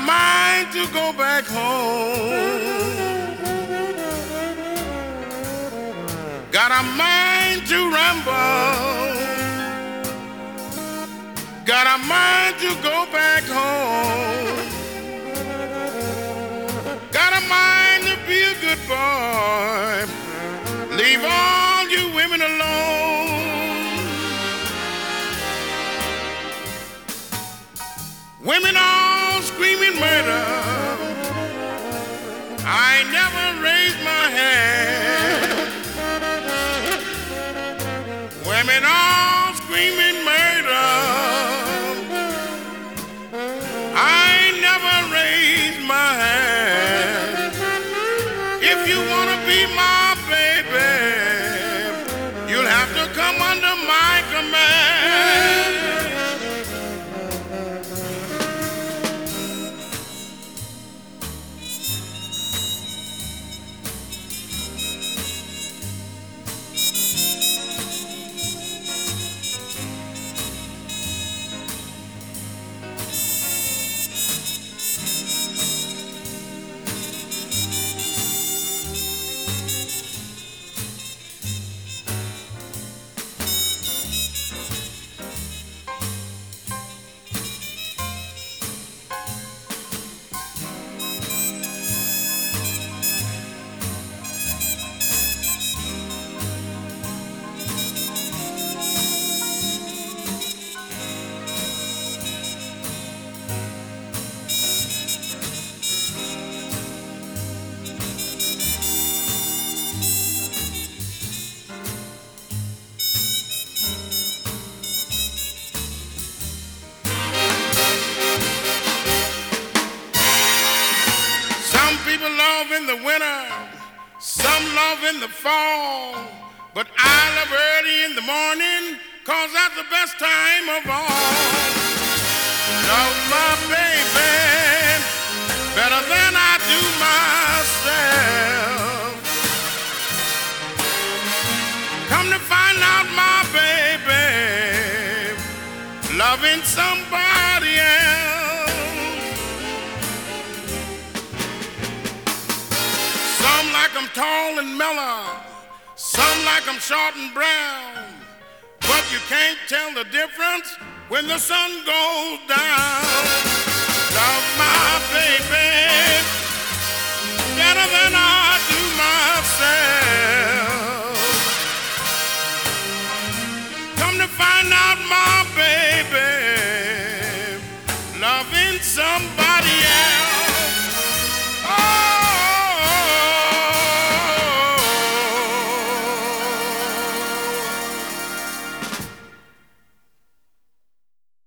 mind to go back home. Got a mind to ramble. Got a mind to go back home. Got a mind to be a good boy. Leave all you women alone. Women all screaming murder. I never raised my hand. Women all screaming murder. I never raised my hand. If you wanna be my baby, you'll have to come under my command. People love in the winter, some love in the fall, but I love early in the morning, 'cause that's the best time of all. Love my baby better than I do myself. Come to find out my baby loving somebody else. Some like I'm tall and mellow, some like I'm short and brown, but you can't tell the difference when the sun goes down. Love my baby better than I do myself. Come to find out my baby loving somebody else.